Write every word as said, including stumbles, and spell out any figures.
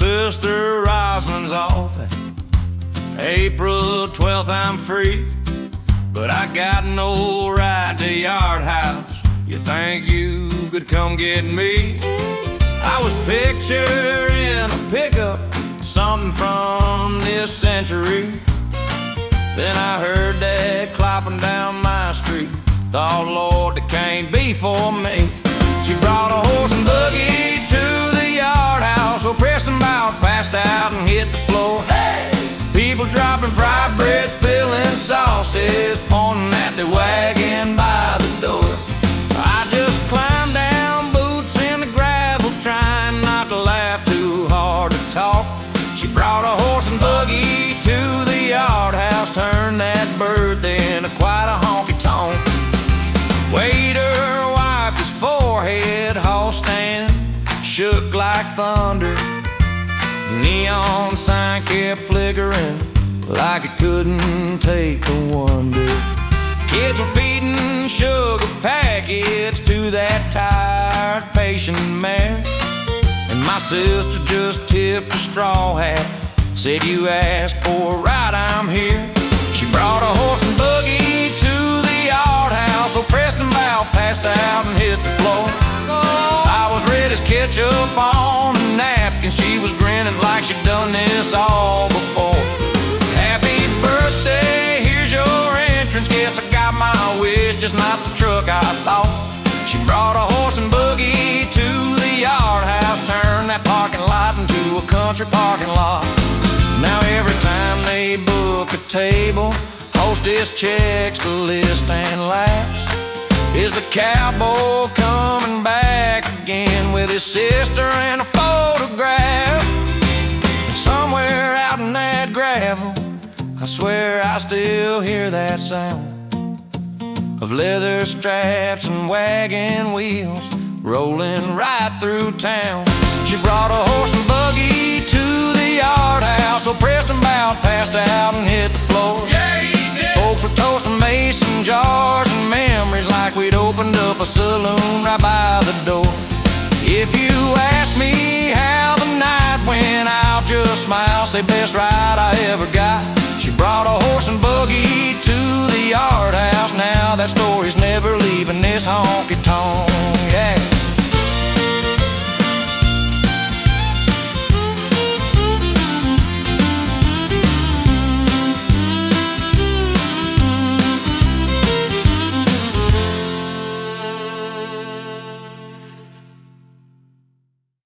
sister Rosalind's off. April twelfth I'm free, but I got no ride to Yard House. You think you could come get me? I was picturing a pickup, something from this century. Then I heard that clopping down my street. Thought, Lord, that can't be for me. She brought a horse and buggy to the Yard House. So Preston about passed out and hit the floor. Hey! People dropping fried bread, spilling sauces, pointing at the wagon by the door. I just climbed down, boots in the gravel, trying not to laugh too hard to talk. She brought a horse and buggy to the Yard House, turned that bird into quite a honky-tonk. Waiter wiped his forehead, hall stand shook like thunder. Neon sign kept flickering like it couldn't take a wonder. Kids were feeding sugar packets to that tired patient mare, and my sister just tipped a straw hat, said, "You asked for a ride, I'm here." She brought a horse and buggy to the Yard House. So Preston Bow passed out and hit the floor. I was red as ketchup on a napkin. She was grinning like she'd done this all before. "Happy birthday, here's your entrance. Guess I got my wish, just not the truck I thought." She brought a horse and buggy to the Yard House, turned that parking lot into a country parking lot. Now every time they book a table, hostess checks the list and laughs. Is the cowboy coming back again with his sister and a photograph? And somewhere out in that gravel, I swear I still hear that sound of leather straps and wagon wheels rolling right through town. She brought a horse and buggy to the Yard House. So Preston Bout passed out and hit the floor. Yeah, he did. Folks were toasting mason jars and memories like we'd opened up a saloon right by the door. If you ask me how the night went, I'll just smile, say best ride I ever got. She brought a horse and buggy to the Yard House. Now that story's never leaving this honky-tonk, yeah.